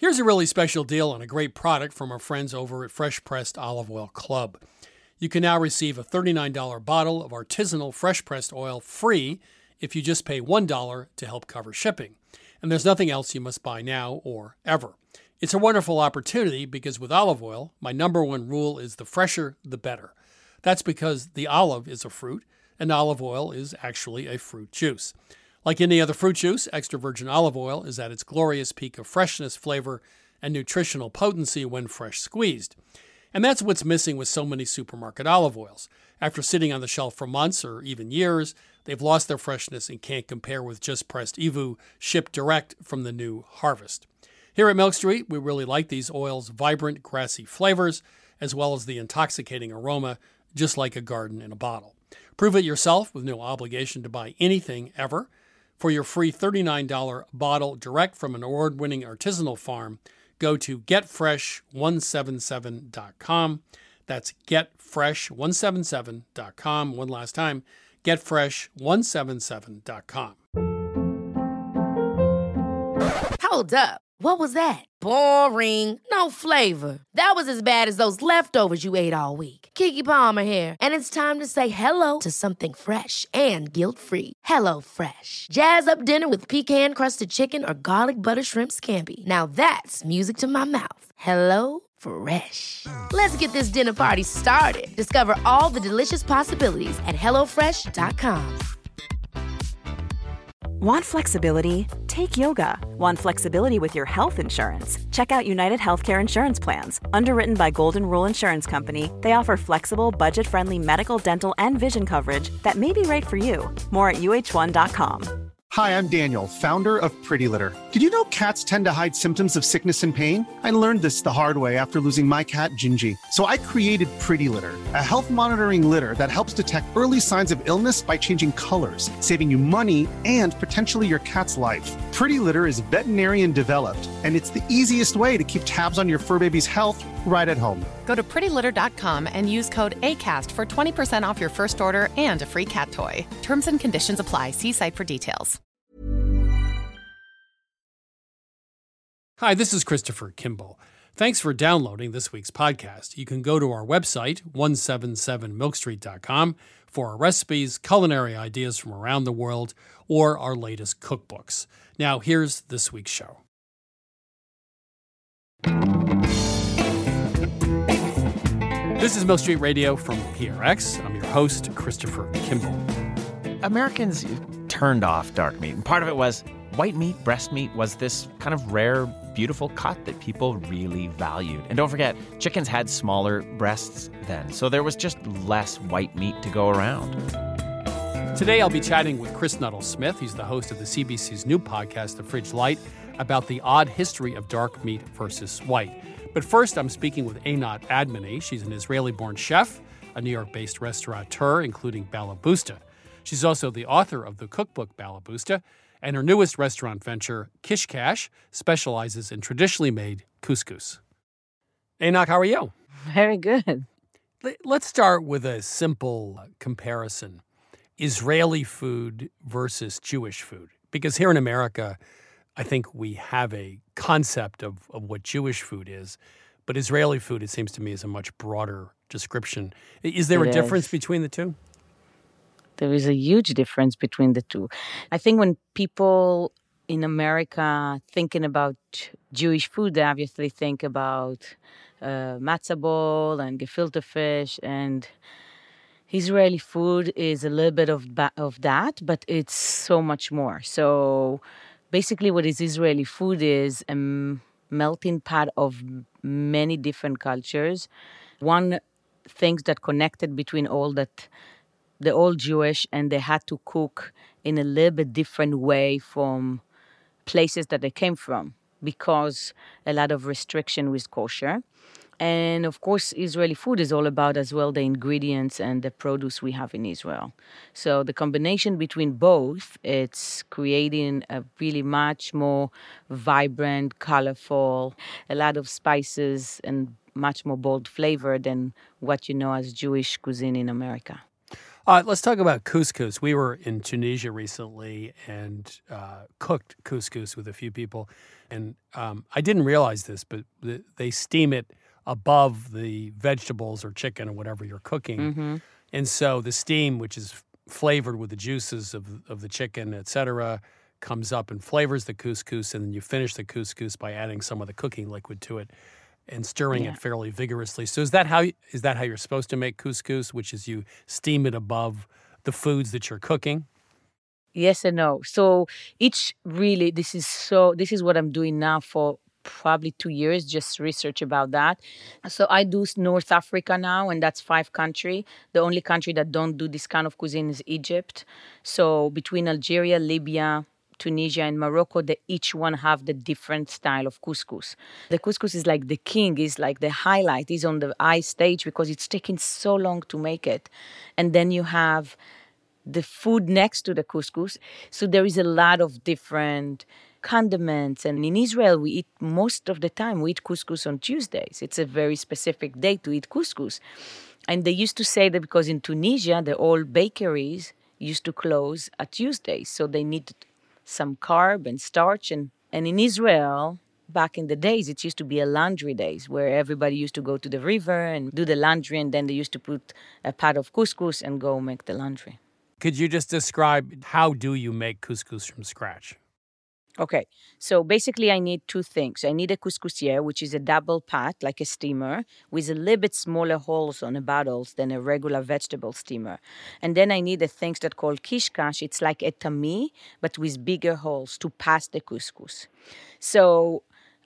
Here's a really special deal on a great product from our friends over at Fresh Pressed Olive Oil Club. You can now receive a $39 bottle of artisanal fresh pressed oil free if you just pay $1 to help cover shipping. And there's nothing else you must buy now or ever. It's a wonderful opportunity because with olive oil, my number one rule is the fresher, the better. That's because the olive is a fruit, and olive oil is actually a fruit juice. Like any other fruit juice, extra virgin olive oil is at its glorious peak of freshness, flavor, and nutritional potency when fresh squeezed. And that's what's missing with so many supermarket olive oils. After sitting on the shelf for months or even years, they've lost their freshness and can't compare with just pressed EVOO shipped direct from the new harvest. Here at Milk Street, we really like these oils' vibrant, grassy flavors, as well as the intoxicating aroma, just like a garden in a bottle. Prove it yourself with no obligation to buy anything ever. For your free $39 bottle direct from an award-winning artisanal farm, go to getfresh177.com. That's getfresh177.com. One last time, getfresh177.com. Hold up. What was that? Boring. No flavor. That was as bad as those leftovers you ate all week. Keke Palmer here, and it's time to say hello to something fresh and guilt-free. Hello Fresh. Jazz up dinner with pecan-crusted chicken or garlic butter shrimp scampi. Now that's music to my mouth. Hello Fresh. Let's get this dinner party started. Discover all the delicious possibilities at hellofresh.com. Want flexibility? Take yoga. Want flexibility with your health insurance? Check out United Healthcare Insurance Plans. Underwritten by Golden Rule Insurance Company, they offer flexible, budget-friendly medical, dental, and vision coverage that may be right for you. More at uh1.com. Hi, I'm Daniel, founder of Pretty Litter. Did you know cats tend to hide symptoms of sickness and pain? I learned this the hard way after losing my cat, Gingy. So I created Pretty Litter, a health monitoring litter that helps detect early signs of illness by changing colors, saving you money and potentially your cat's life. Pretty Litter is veterinarian developed, and it's the easiest way to keep tabs on your fur baby's health right at home. Go to prettylitter.com and use code ACAST for 20% off your first order and a free cat toy. Terms and conditions apply. See site for details. Hi, this is Christopher Kimball. Thanks for downloading this week's podcast. You can go to our website, 177milkstreet.com, for our recipes, culinary ideas from around the world, or our latest cookbooks. Now, here's this week's show. This is Milk Street Radio from PRX. I'm your host, Christopher Kimball. Americans turned off dark meat, and part of it was white meat, breast meat, was this kind of rare, beautiful cut that people really valued. And don't forget, chickens had smaller breasts then, so there was just less white meat to go around. Today I'll be chatting with Chris Nuttall-Smith. He's the host of the CBC's new podcast, The Fridge Light, about the odd history of dark meat versus white. But first, I'm speaking with Einat Admony. She's an Israeli-born chef, a New York-based restaurateur, including Balabusta. She's also the author of the cookbook Balabusta, and her newest restaurant venture, Kishkash, specializes in traditionally made couscous. Einat, how are you? Very good. Let's start with a simple comparison. Israeli food versus Jewish food. Because here in America, I think we have a concept of what Jewish food is, but Israeli food, it seems to me, is a much broader description. Is there a difference between the two? There is a huge difference between the two. I think when people in America thinking about Jewish food, they obviously think about matzah ball and gefilte fish, and Israeli food is a little bit of that, but it's so much more. So basically what is Israeli food is a melting pot of many different cultures. One thing that connected between all that, they're all Jewish, and they had to cook in a little bit different way from places that they came from because a lot of restriction with kosher. And of course, Israeli food is all about as well the ingredients and the produce we have in Israel. So the combination between both, it's creating a really much more vibrant, colorful, a lot of spices and much more bold flavor than what you know as Jewish cuisine in America. Let's talk about couscous. We were in Tunisia recently and cooked couscous with a few people. And I didn't realize this, but they steam it above the vegetables or chicken or whatever you're cooking. Mm-hmm. And so the steam, which is flavored with the juices of the chicken, et cetera, comes up and flavors the couscous, and then you finish the couscous by adding some of the cooking liquid to it and stirring it fairly vigorously. So is that how you're supposed to make couscous, which is you steam it above the foods that you're cooking? Yes and no. So this is what I'm doing now for probably 2 years, just research about that. So I do North Africa now, and that's 5 countries. The only country that don't do this kind of cuisine is Egypt. So between Algeria, Libya, Tunisia, and Morocco, they each one have the different style of couscous. The couscous is like the king, is like the highlight, is on the eye stage because it's taking so long to make it. And then you have the food next to the couscous. So there is a lot of different condiments. And in Israel, most of the time, we eat couscous on Tuesdays. It's a very specific day to eat couscous. And they used to say that because in Tunisia, the old bakeries used to close at Tuesdays. So they needed some carb and starch. And in Israel, back in the days, it used to be a laundry days where everybody used to go to the river and do the laundry. And then they used to put a pot of couscous and go make the laundry. Could you just describe how do you make couscous from scratch? Okay, so basically I need 2 things. I need a couscousière, which is a double pot, like a steamer, with a little bit smaller holes on the bottles than a regular vegetable steamer. And then I need a thing that's called kishkash. It's like a tami, but with bigger holes to pass the couscous. So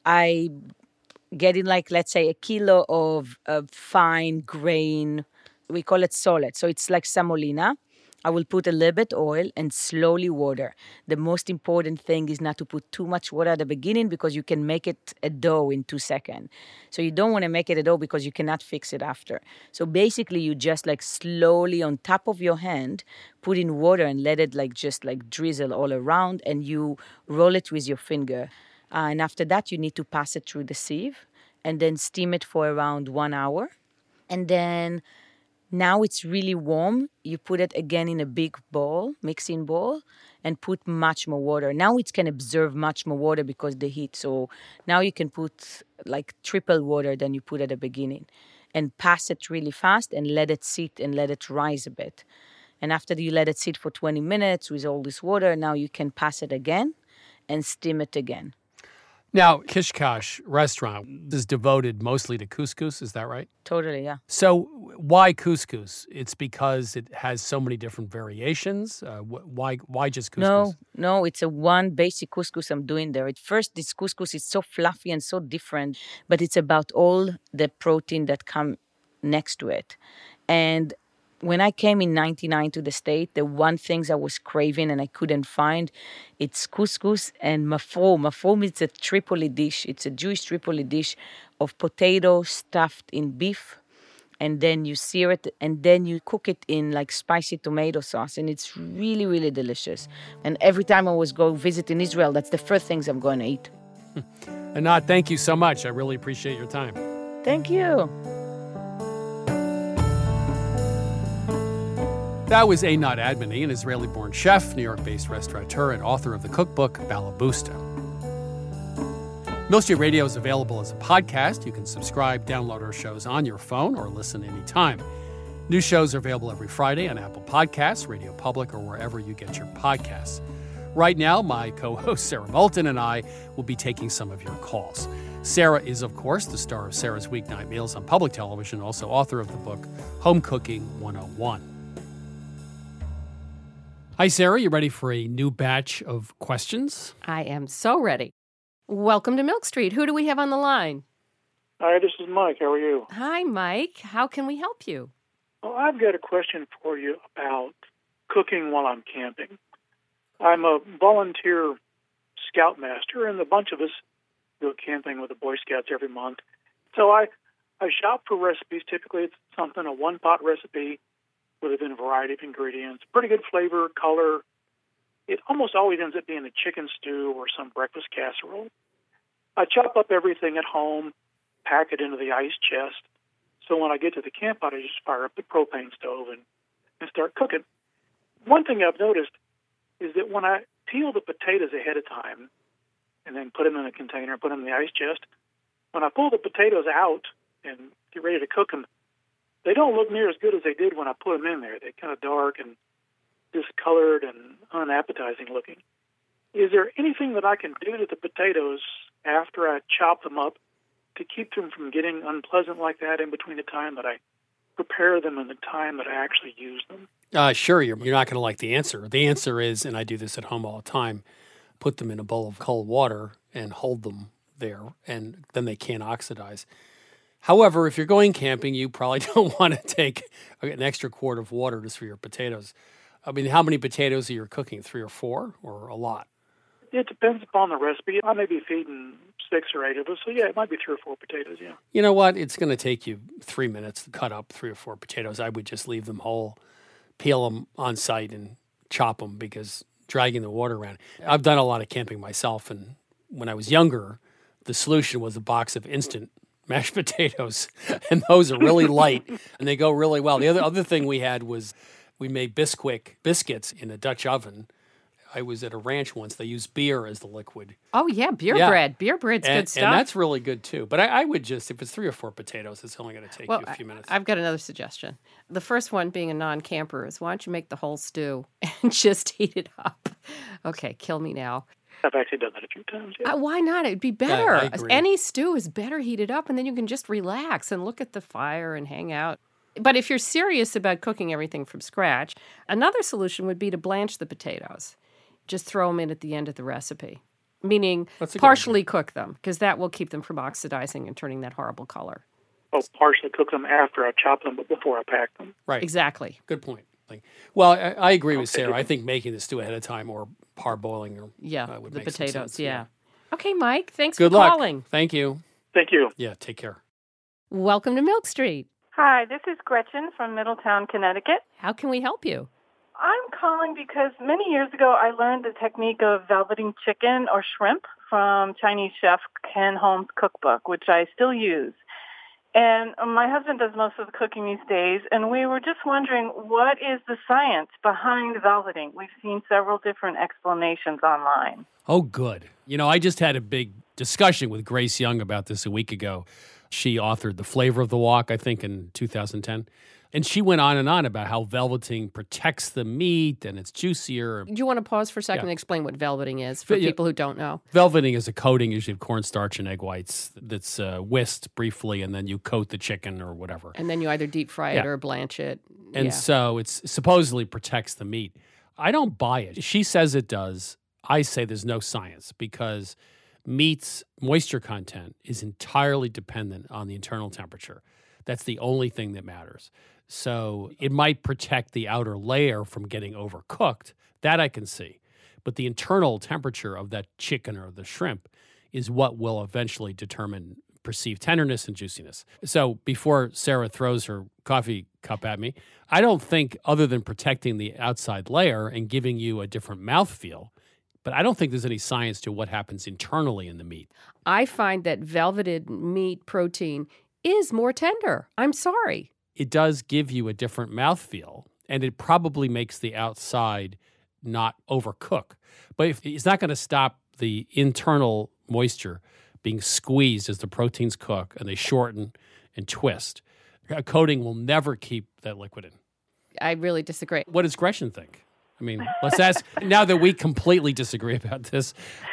I get in let's say, a kilo of fine grain. We call it solet. So it's like semolina. I will put a little bit oil and slowly water. The most important thing is not to put too much water at the beginning because you can make it a dough in 2 seconds. So you don't want to make it a dough because you cannot fix it after. So basically you just slowly on top of your hand, put in water and let it just drizzle all around, and you roll it with your finger. And after that, you need to pass it through the sieve and then steam it for around 1 hour. And then now it's really warm. You put it again in a big bowl, mixing bowl, and put much more water. Now it can absorb much more water because the heat. So now you can put triple water than you put at the beginning, and pass it really fast and let it sit and let it rise a bit. And after you let it sit for 20 minutes with all this water, now you can pass it again and steam it again. Now, Kishkash restaurant is devoted mostly to couscous, is that right? Totally, yeah. So why couscous? It's because it has so many different variations? Why just couscous? No, it's one basic couscous I'm doing there. At first, this couscous is so fluffy and so different, but it's about all the protein that come next to it. And when I came in 1999 to the state, the one thing I was craving and I couldn't find, it's couscous and mafroum. Mafroum is a Tripoli dish. It's a Jewish Tripoli dish of potato stuffed in beef. And then you sear it and then you cook it in spicy tomato sauce. And it's really, really delicious. And every time I was going visit in Israel, that's the first things I'm going to eat. Anat, thank you so much. I really appreciate your time. Thank you. That was Einat Admony, an Israeli-born chef, New York-based restaurateur, and author of the cookbook Balabusta. Milk Street Radio is available as a podcast. You can subscribe, download our shows on your phone, or listen anytime. New shows are available every Friday on Apple Podcasts, Radio Public, or wherever you get your podcasts. Right now, my co-host Sarah Moulton and I will be taking some of your calls. Sarah is, of course, the star of Sarah's Weeknight Meals on public television, also author of the book Home Cooking 101. Hi, Sarah. You ready for a new batch of questions? I am so ready. Welcome to Milk Street. Who do we have on the line? Hi, this is Mike. How are you? Hi, Mike. How can we help you? Well, I've got a question for you about cooking while I'm camping. I'm a volunteer scoutmaster, and a bunch of us go camping with the Boy Scouts every month. So I shop for recipes. Typically, it's something, a one-pot recipe within a variety of ingredients. Pretty good flavor, color. It almost always ends up being a chicken stew or some breakfast casserole. I chop up everything at home, pack it into the ice chest. So when I get to the campsite, I just fire up the propane stove and start cooking. One thing I've noticed is that when I peel the potatoes ahead of time and then put them in a container, put them in the ice chest. When I pull the potatoes out and get ready to cook them, they don't look near as good as they did when I put them in there. They're kind of dark and discolored and unappetizing looking. Is there anything that I can do to the potatoes after I chop them up to keep them from getting unpleasant like that in between the time that I prepare them and the time that I actually use them? Sure, you're not going to like the answer. The answer is, and I do this at home all the time, put them in a bowl of cold water and hold them there, and then they can't oxidize. However, if you're going camping, you probably don't want to take an extra quart of water just for your potatoes. I mean, how many potatoes are you cooking? 3 or 4, or a lot? It depends upon the recipe. I may be feeding 6 or 8 of us, so yeah, it might be 3 or 4 potatoes, yeah. You know what? It's going to take you 3 minutes to cut up 3 or 4 potatoes. I would just leave them whole, peel them on site, and chop them, because dragging the water around. I've done a lot of camping myself, and when I was younger, the solution was a box of instant mashed potatoes, and those are really light, and they go really well. The other thing we had was we made Bisquick biscuits in a Dutch oven. I was at a ranch once. They used beer as the liquid. Oh, yeah, beer bread. Beer bread's good stuff. And that's really good, too. But I would just, if it's 3 or 4 potatoes, it's only going to take you a few minutes. I've got another suggestion. The first one, being a non-camper, is why don't you make the whole stew and just heat it up? Okay, kill me now. I've actually done that a few times, yeah. Why not? It'd be better. Yeah, I agree. Any stew is better heated up, and then you can just relax and look at the fire and hang out. But if you're serious about cooking everything from scratch, another solution would be to blanch the potatoes. Just throw them in at the end of the recipe, meaning partially cook them, because that will keep them from oxidizing and turning that horrible color. Oh, partially cook them after I chop them, but before I pack them. Right. Exactly. Good point. Well, I agree with Sarah. I think making the stew ahead of time or parboiling would the make potatoes, some sense. yeah. Okay, Mike, thanks Good for luck. calling. Thank you. Thank you. Yeah, take care. Welcome to Milk Street. Hi, this is Gretchen from Middletown, Connecticut. How can we help you? I'm calling because many years ago I learned the technique of velveting chicken or shrimp from Chinese chef Ken Holmes' cookbook, which I still use. And my husband does most of the cooking these days, and we were just wondering, what is the science behind velveting? We've seen several different explanations online. Oh, good. I just had a big discussion with Grace Young about this a week ago. She authored The Flavor of the Wok, I think, in 2010. And she went on and on about how velveting protects the meat and it's juicier. Do you want to pause for a second and explain what velveting is for people who don't know? Velveting is a coating, usually of cornstarch and egg whites, that's whisked briefly, and then you coat the chicken or whatever. And then you either deep fry it or blanch it. And so it supposedly protects the meat. I don't buy it. She says it does. I say there's no science, because meat's moisture content is entirely dependent on the internal temperature. That's the only thing that matters. So it might protect the outer layer from getting overcooked. That I can see. But the internal temperature of that chicken or the shrimp is what will eventually determine perceived tenderness and juiciness. So before Sarah throws her coffee cup at me, I don't think, other than protecting the outside layer and giving you a different mouthfeel, but I don't think there's any science to what happens internally in the meat. I find that velveted meat protein is more tender. I'm sorry. It does give you a different mouthfeel, and it probably makes the outside not overcook. But it's not going to stop the internal moisture being squeezed as the proteins cook and they shorten and twist. A coating will never keep that liquid in. I really disagree. What does Gretchen think? I mean, let's ask, now that we completely disagree about this.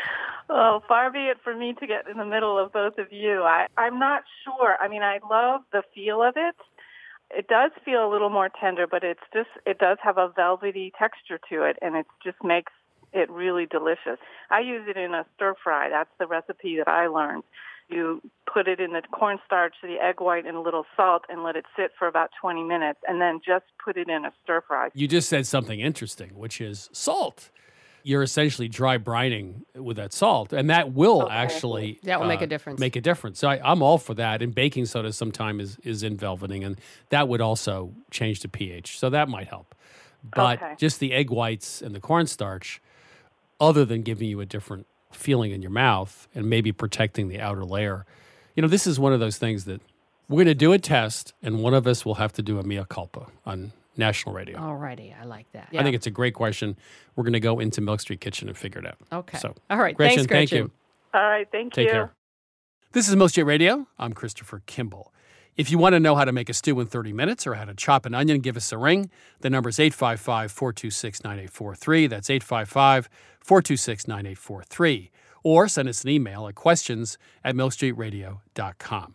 Well, far be it for me to get in the middle of both of you. I'm not sure. I mean, I love the feel of it. It does feel a little more tender, but it does have a velvety texture to it, and it just makes it really delicious. I use it in a stir fry. That's the recipe that I learned. You put it in the cornstarch, the egg white, and a little salt, and let it sit for about 20 minutes, and then just put it in a stir fry. You just said something interesting, which is salt. You're essentially dry brining with that salt, and that will actually that will make a difference. Make a difference. So I'm all for that. And baking soda sometimes is in velveting, and that would also change the pH. So that might help. But just the egg whites and the cornstarch, other than giving you a different feeling in your mouth and maybe protecting the outer layer, this is one of those things that we're going to do a test, and one of us will have to do a mea culpa on national radio. All righty. I like that. I think it's a great question. We're going to go into Milk Street Kitchen and figure it out. Okay. So, all right. Gretchen, Thanks, Gretchen. Thank you. All right, thank you. Take care. This is Milk Street Radio. I'm Christopher Kimball. If you want to know how to make a stew in 30 minutes or how to chop an onion, give us a ring. The number is 855-426-9843. That's 855-426-9843. Or send us an email at questions@milkstreetradio.com.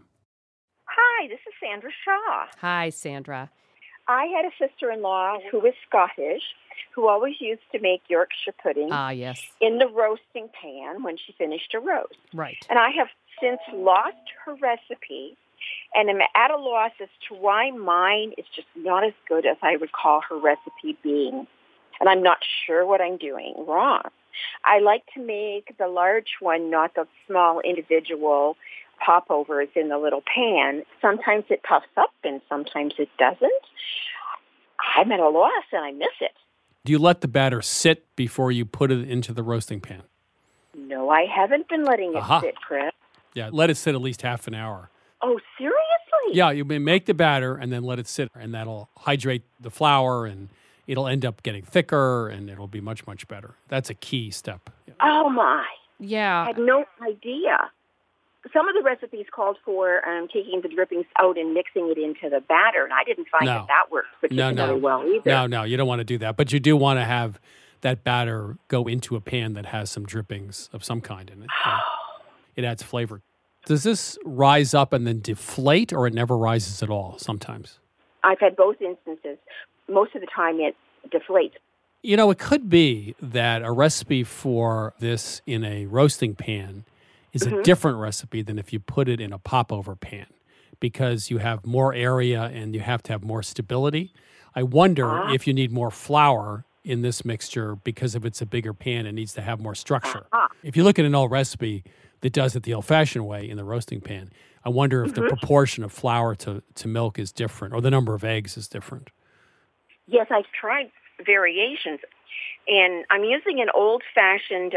Hi, this is Sandra Shaw. Hi, Sandra. I had a sister-in-law who was Scottish, who always used to make Yorkshire pudding Yes. in the roasting pan when she finished a roast. Right. And I have since lost her recipe, and am at a loss as to why mine is just not as good as I recall her recipe being. And I'm not sure what I'm doing wrong. I like to make the large one, not the small individual popovers in the little pan. Sometimes it puffs up and sometimes it doesn't. I'm at a loss and I miss it. Do you let the batter sit before you put it into the roasting pan? No, I haven't been letting it sit, Chris. Yeah, let it sit at least half an hour. Oh, seriously? Yeah, you may make the batter and then let it sit, and that'll hydrate the flour, and it'll end up getting thicker, and it'll be much, much better. That's a key step. Oh, my. Yeah. I had no idea. Some of the recipes called for taking the drippings out and mixing it into the batter, and I didn't find that worked particularly well either. No, you don't want to do that. But you do want to have that batter go into a pan that has some drippings of some kind in it. It adds flavor. Does this rise up and then deflate, or it never rises at all sometimes? I've had both instances. Most of the time it deflates. You know, it could be that a recipe for this in a roasting pan is a different recipe than if you put it in a popover pan, because you have more area and you have to have more stability. I wonder if you need more flour in this mixture, because if it's a bigger pan, it needs to have more structure. If you look at an old recipe that does it the old-fashioned way in the roasting pan, I wonder if the proportion of flour to milk is different, or the number of eggs is different. Yes, I've tried variations, and I'm using an old-fashioned,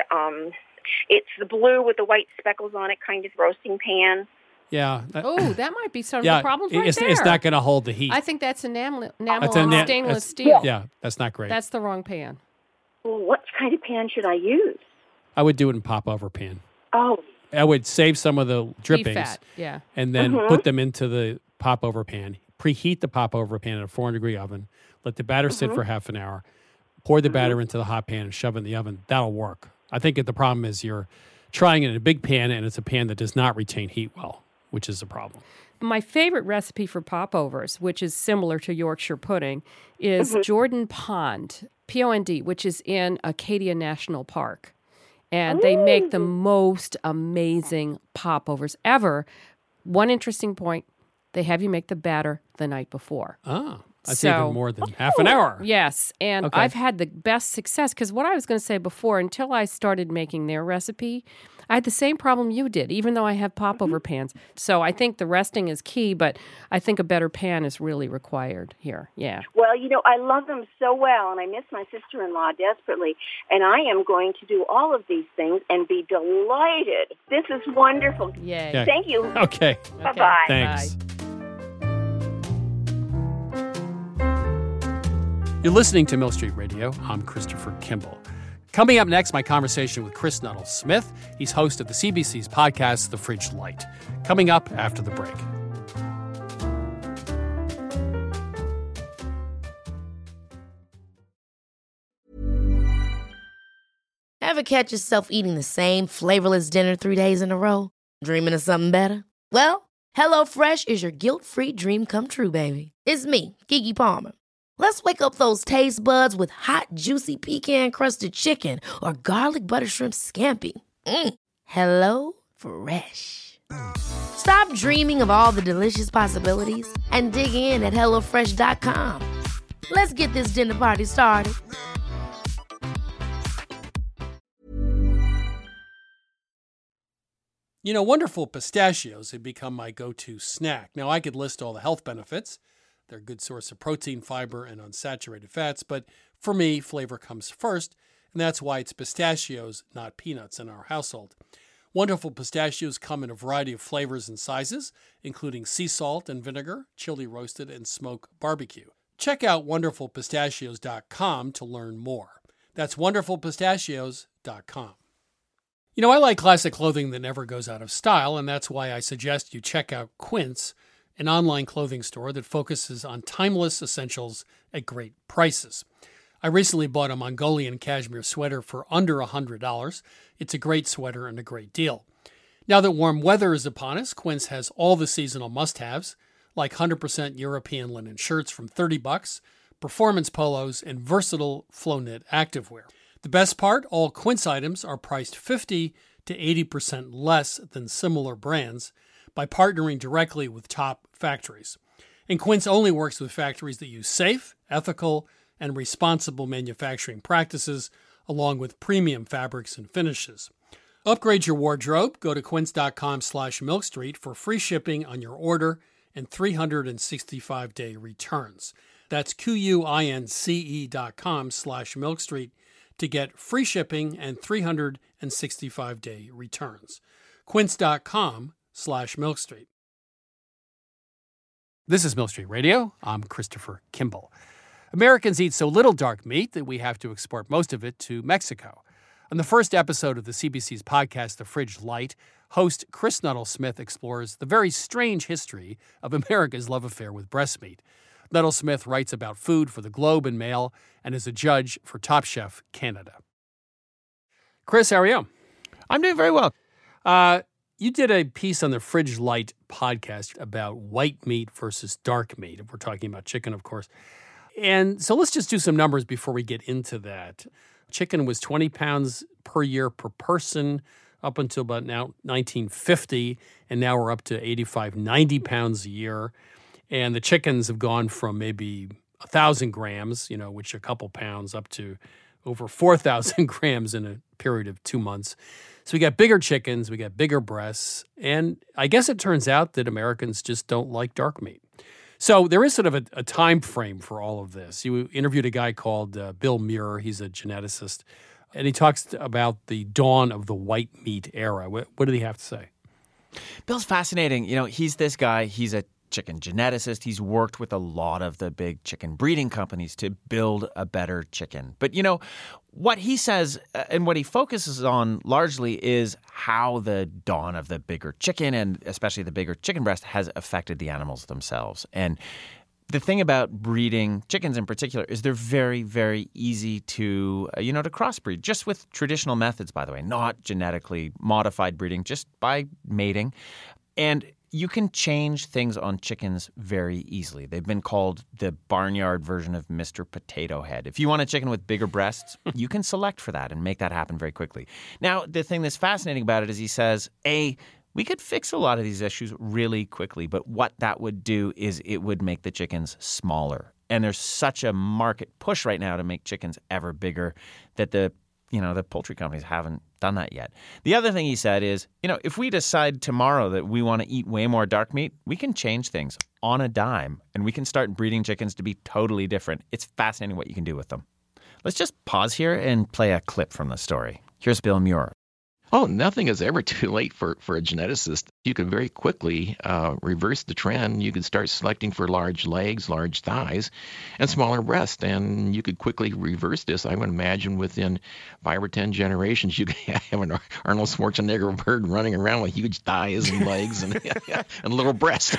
it's the blue with the white speckles on it kind of roasting pan. Yeah. That might be some of the problems there. It's not going to hold the heat. I think that's enamel That's on stainless steel. Yeah, that's not great. That's the wrong pan. Well, what kind of pan should I use? I would do it in popover pan. Oh. I would save some of the drippings, Beef fat, yeah. and then put them into the popover pan. Preheat the popover pan in a 400-degree oven. Let the batter sit for half an hour. Pour the batter into the hot pan and shove it in the oven. That'll work. I think the problem is you're trying it in a big pan, and it's a pan that does not retain heat well, which is a problem. My favorite recipe for popovers, which is similar to Yorkshire pudding, is Jordan Pond, Pond, which is in Acadia National Park. And they make the most amazing popovers ever. One interesting point, they have you make the batter the night before. That's even more than half an hour. Yes, and I've had the best success, because what I was going to say before, until I started making their recipe, I had the same problem you did, even though I have popover pans. So I think the resting is key, but I think a better pan is really required here. Yeah. Well, you know, I love them so well, and I miss my sister-in-law desperately, and I am going to do all of these things and be delighted. This is wonderful. Yay. Yeah. Thank you. Okay. Bye-bye. Thanks. Bye. You're listening to Milk Street Radio. I'm Christopher Kimball. Coming up next, my conversation with Chris Nuttall-Smith. He's host of the CBC's podcast, The Fridge Light. Coming up after the break. Ever catch yourself eating the same flavorless dinner 3 days in a row? Dreaming of something better? Well, HelloFresh is your guilt-free dream come true, baby. It's me, Keke Palmer. Let's wake up those taste buds with hot, juicy pecan-crusted chicken or garlic butter shrimp scampi. Hello Fresh. Stop dreaming of all the delicious possibilities and dig in at HelloFresh.com. Let's get this dinner party started. You know, Wonderful Pistachios have become my go-to snack. Now, I could list all the health benefits. They're a good source of protein, fiber, and unsaturated fats. But for me, flavor comes first, and that's why it's pistachios, not peanuts, in our household. Wonderful Pistachios come in a variety of flavors and sizes, including sea salt and vinegar, chili roasted, and smoke barbecue. Check out wonderfulpistachios.com to learn more. That's wonderfulpistachios.com. You know, I like classic clothing that never goes out of style, and that's why I suggest you check out Quince, an online clothing store that focuses on timeless essentials at great prices. I recently bought a Mongolian cashmere sweater for under $100. It's a great sweater and a great deal. Now that warm weather is upon us, Quince has all the seasonal must-haves, like 100% European linen shirts from $30, performance polos, and versatile flow-knit activewear. The best part, all Quince items are priced 50 to 80% less than similar brands by partnering directly with top factories. And Quince only works with factories that use safe, ethical, and responsible manufacturing practices, along with premium fabrics and finishes. Upgrade your wardrobe. Go to quince.com/milkstreet for free shipping on your order and 365-day returns. That's QUINCE.com/milkstreet to get free shipping and 365-day returns. Quince.com/milkstreet. This is Milk Street Radio. I'm Christopher Kimball. Americans eat so little dark meat that we have to export most of it to Mexico. On the first episode of the CBC's podcast, The Fridge Light, host Chris Nuttall-Smith explores the very strange history of America's love affair with breast meat. Nuttall-Smith writes about food for the Globe and Mail and is a judge for Top Chef Canada. Chris, how are you? I'm doing very well. You did a piece on the Fridge Light podcast about white meat versus dark meat. We're talking about chicken, of course. And so let's just do some numbers before we get into that. Chicken was 20 pounds per year per person up until about now 1950, and now we're up to 85, 90 pounds a year. And the chickens have gone from maybe 1,000 grams, which a couple pounds, up to over 4,000 grams in a period of 2 months. So we got bigger chickens, we got bigger breasts, and I guess it turns out that Americans just don't like dark meat. So there is sort of a time frame for all of this. You interviewed a guy called Bill Muir. He's a geneticist, and he talks about the dawn of the white meat era. What did he have to say? Bill's fascinating. He's this guy. He's a chicken geneticist. He's worked with a lot of the big chicken breeding companies to build a better chicken. But, what he says and what he focuses on largely is how the dawn of the bigger chicken, and especially the bigger chicken breast, has affected the animals themselves. And the thing about breeding chickens in particular is they're very, very easy to crossbreed, just with traditional methods, by the way, not genetically modified breeding, just by mating. And you can change things on chickens very easily. They've been called the barnyard version of Mr. Potato Head. If you want a chicken with bigger breasts, you can select for that and make that happen very quickly. Now, the thing that's fascinating about it is he says, we could fix a lot of these issues really quickly, but what that would do is it would make the chickens smaller. And there's such a market push right now to make chickens ever bigger that the poultry companies haven't done that yet. The other thing he said is, if we decide tomorrow that we want to eat way more dark meat, we can change things on a dime, and we can start breeding chickens to be totally different. It's fascinating what you can do with them. Let's just pause here and play a clip from the story. Here's Bill Muir. Oh, nothing is ever too late for a geneticist. You can very quickly reverse the trend. You could start selecting for large legs, large thighs, and smaller breasts. And you could quickly reverse this. I would imagine within 5 or 10 generations, you could have an Arnold Schwarzenegger bird running around with huge thighs and legs and, and little breasts.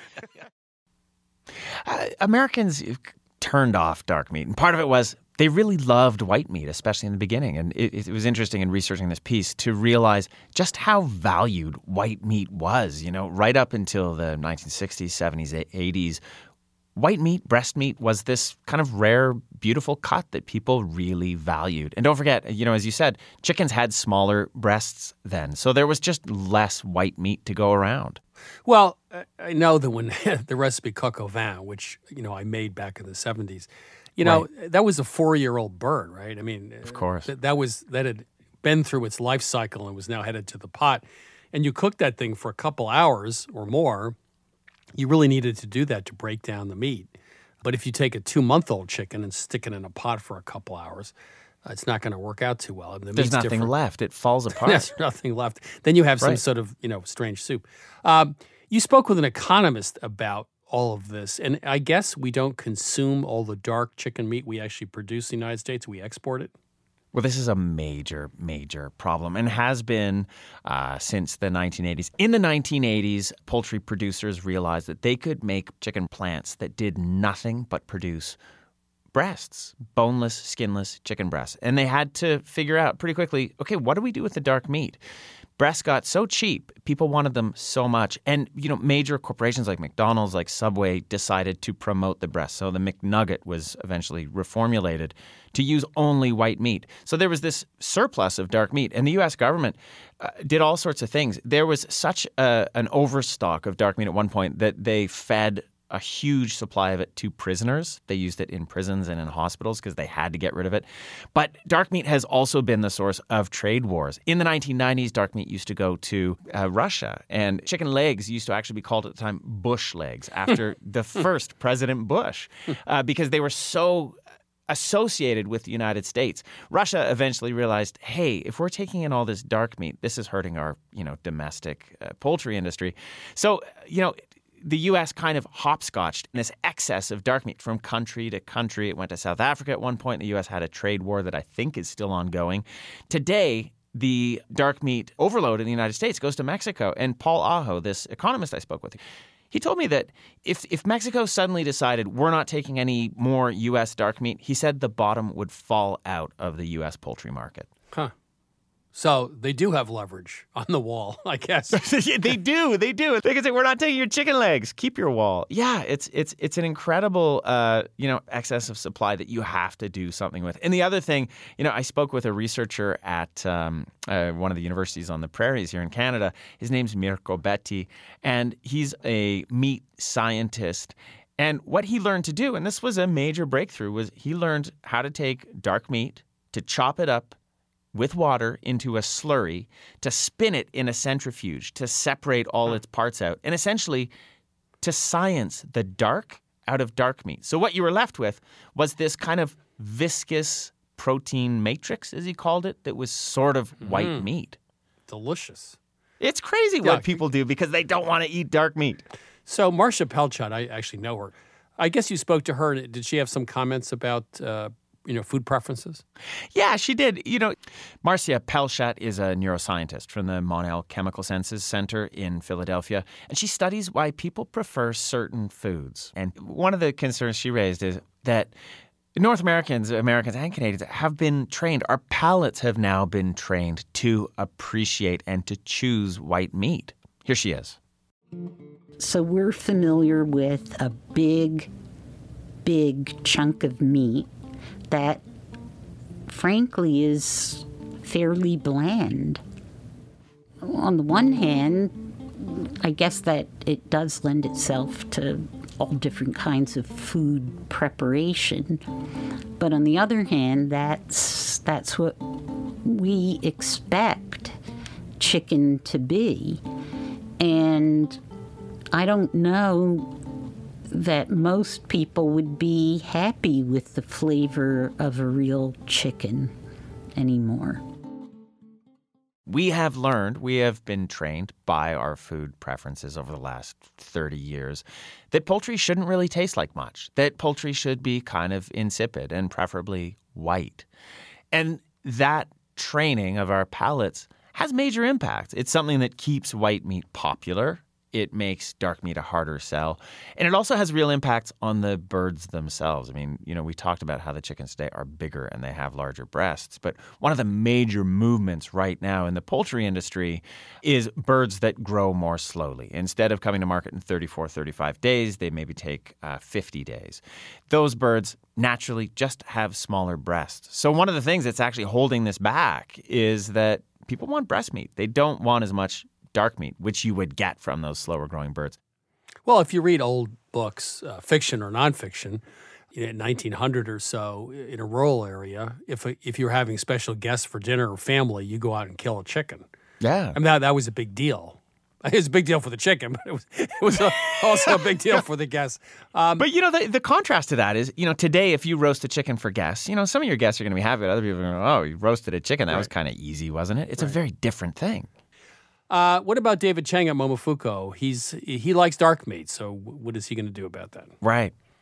Americans turned off dark meat, and part of it was they really loved white meat, especially in the beginning. And it was interesting in researching this piece to realize just how valued white meat was, right up until the 1960s, 70s, 80s. White meat, breast meat, was this kind of rare, beautiful cut that people really valued. And don't forget, as you said, chickens had smaller breasts then. So there was just less white meat to go around. Well, I know that when the recipe coq au vin, which, I made back in the 70s, right. That was a 4-year-old bird, right? I mean, of course. That had been through its life cycle and was now headed to the pot. And you cooked that thing for a couple hours or more. You really needed to do that to break down the meat. But if you take a 2-month-old chicken and stick it in a pot for a couple hours, it's not going to work out too well. There's nothing left. It falls apart. There's nothing left. Then you have some sort of, strange soup. You spoke with an economist about all of this, and I guess we don't consume all the dark chicken meat we actually produce in the United States. We export it. Well, this is a major, major problem and has been since the 1980s. In the 1980s, poultry producers realized that they could make chicken plants that did nothing but produce breasts, boneless, skinless chicken breasts. And they had to figure out pretty quickly, okay, what do we do with the dark meat? Breasts got so cheap, people wanted them so much. And, major corporations like McDonald's, like Subway, decided to promote the breast. So the McNugget was eventually reformulated to use only white meat. So there was this surplus of dark meat. And the U.S. government did all sorts of things. There was such an overstock of dark meat at one point that they fed a huge supply of it to prisoners. They used it in prisons and in hospitals because they had to get rid of it. But dark meat has also been the source of trade wars. In the 1990s, dark meat used to go to Russia, and chicken legs used to actually be called at the time Bush legs after the first President Bush because they were so associated with the United States. Russia eventually realized, hey, if we're taking in all this dark meat, this is hurting our, domestic poultry industry. So, the U.S. kind of hopscotched in this excess of dark meat from country to country. It went to South Africa at one point. The U.S. had a trade war that I think is still ongoing. Today, the dark meat overload in the United States goes to Mexico. And Paul Aho, this economist I spoke with, he told me that if Mexico suddenly decided we're not taking any more U.S. dark meat, he said the bottom would fall out of the U.S. poultry market. Huh. So they do have leverage on the wall, I guess. They do. They can say, we're not taking your chicken legs. Keep your wall. Yeah, it's an incredible, excess of supply that you have to do something with. And the other thing, I spoke with a researcher at one of the universities on the prairies here in Canada. His name's Mirko Betti, and he's a meat scientist. And what he learned to do, and this was a major breakthrough, was he learned how to take dark meat, to chop it up with water into a slurry, to spin it in a centrifuge, to separate all its parts out, and essentially to science the dark out of dark meat. So what you were left with was this kind of viscous protein matrix, as he called it, that was sort of white meat. Delicious. It's crazy what people do because they don't want to eat dark meat. So Marcia Pelchat, I actually know her. I guess you spoke to her. Did she have some comments about food preferences? Yeah, she did. Marcia Pelchat is a neuroscientist from the Monell Chemical Senses Center in Philadelphia, and she studies why people prefer certain foods. And one of the concerns she raised is that North Americans and Canadians have been trained, our palates have now been trained to appreciate and to choose white meat. Here she is. So we're familiar with a big chunk of meat that, frankly, is fairly bland. On the one hand, I guess that it does lend itself to all different kinds of food preparation. But on the other hand, that's what we expect chicken to be. And I don't know that most people would be happy with the flavor of a real chicken anymore. We have been trained by our food preferences over the last 30 years that poultry shouldn't really taste like much, that poultry should be kind of insipid and preferably white. And that training of our palates has major impacts. It's something that keeps white meat popular. It makes dark meat a harder sell. And it also has real impacts on the birds themselves. I mean, we talked about how the chickens today are bigger and they have larger breasts. But one of the major movements right now in the poultry industry is birds that grow more slowly. Instead of coming to market in 34, 35 days, they maybe take 50 days. Those birds naturally just have smaller breasts. So one of the things that's actually holding this back is that people want breast meat. They don't want as much dark meat, which you would get from those slower growing birds. Well, if you read old books, fiction or nonfiction, in 1900 or so, in a rural area, if you're having special guests for dinner or family, you go out and kill a chicken. Yeah. I mean, that was a big deal. It was a big deal for the chicken, but it was also a big deal for the guests. But, the contrast to that is, today if you roast a chicken for guests, some of your guests are going to be happy. Other people are going to go, oh, you roasted a chicken. That was kind of easy, wasn't it? It's a very different thing. What about David Chang at Momofuku? He likes dark meat, so what is he going to do about that? Right.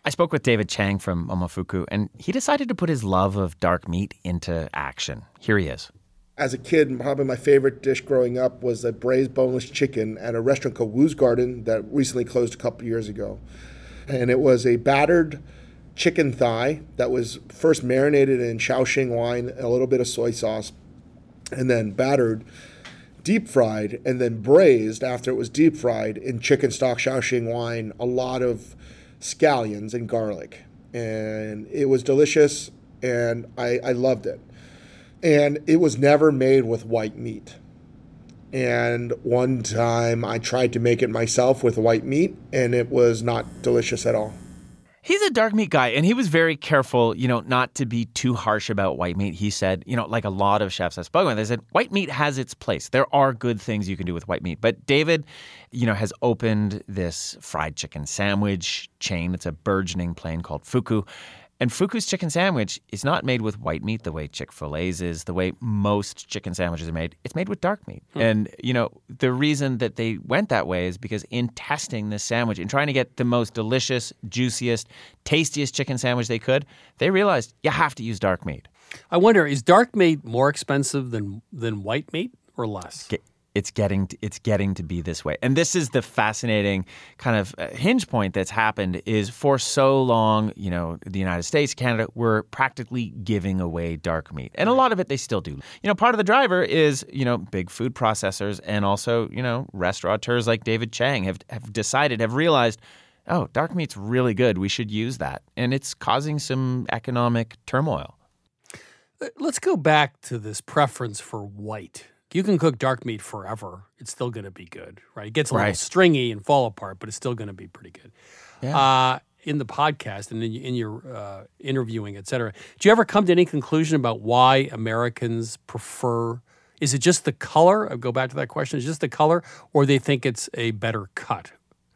I spoke with David Chang from Momofuku, and he decided to put his love of dark meat into action. Here he is. As a kid, probably my favorite dish growing up was a braised boneless chicken at a restaurant called Wu's Garden that recently closed a couple years ago. And it was a battered chicken thigh that was first marinated in Shaoxing wine, a little bit of soy sauce, and then battered, deep fried, and then braised after it was deep fried in chicken stock, Shaoxing wine, a lot of scallions and garlic. And it was delicious, and I loved it. And it was never made with white meat. And one time I tried to make it myself with white meat, and it was not delicious at all. He's a dark meat guy, and he was very careful, not to be too harsh about white meat. He said, like a lot of chefs I've spoken with, they said white meat has its place. There are good things you can do with white meat. But David, has opened this fried chicken sandwich chain. It's a burgeoning plain called Fuku. And Fuku's chicken sandwich is not made with white meat the way Chick-fil-A's is, the way most chicken sandwiches are made. It's made with dark meat. And, the reason that they went that way is because in testing this sandwich, in trying to get the most delicious, juiciest, tastiest chicken sandwich they could, they realized you have to use dark meat. I wonder, is dark meat more expensive than white meat or less? It's getting to be this way. And this is the fascinating kind of hinge point that's happened is for so long, the United States, Canada, we're practically giving away dark meat. And a lot of it they still do. Part of the driver is, big food processors and also, restaurateurs like David Chang have realized, oh, dark meat's really good. We should use that. And it's causing some economic turmoil. Let's go back to this preference for white. You can cook dark meat forever. It's still going to be good, right? It gets a little stringy and fall apart, but it's still going to be pretty good. Yeah. In the podcast and in your interviewing, et cetera, do you ever come to any conclusion about why Americans prefer, is it just the color? I'll go back to that question. Is it just the color, or they think it's a better cut?